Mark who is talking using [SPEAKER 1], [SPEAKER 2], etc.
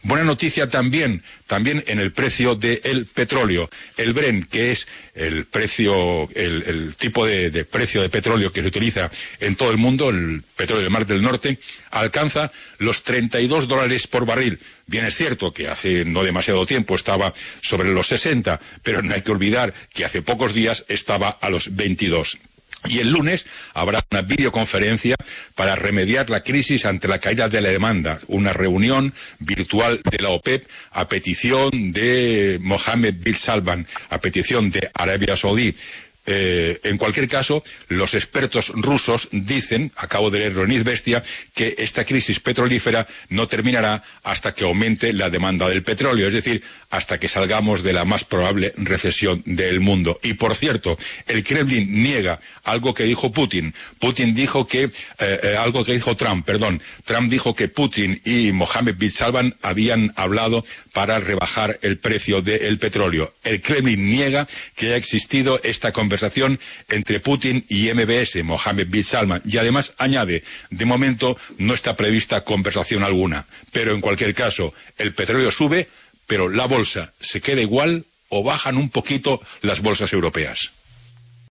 [SPEAKER 1] Buena noticia también en el precio del petróleo. El Brent, que es el precio, el tipo de precio de petróleo que se utiliza en todo el mundo, el petróleo del Mar del Norte, alcanza los $32 por barril. Bien es cierto que hace no demasiado tiempo estaba sobre los 60, pero no hay que olvidar que hace pocos días estaba a los 22. Y el lunes habrá una videoconferencia para remediar la crisis ante la caída de la demanda, una reunión virtual de la OPEP a petición de Mohammed bin Salman, a petición de Arabia Saudí. En cualquier caso, los expertos rusos dicen, acabo de leerlo en Izvestia, que esta crisis petrolífera no terminará hasta que aumente la demanda del petróleo, es decir, hasta que salgamos de la más probable recesión del mundo. Y por cierto, el Kremlin niega algo que dijo Putin. Algo que dijo Trump, perdón. Trump dijo que Putin y Mohammed bin Salman habían hablado para rebajar el precio del petróleo. El Kremlin niega que haya existido esta conversación entre Putin y MBS, Mohammed bin Salman, y además añade, de momento no está prevista conversación alguna, pero en cualquier caso, el petróleo sube, pero la bolsa se queda igual o bajan un poquito las bolsas europeas.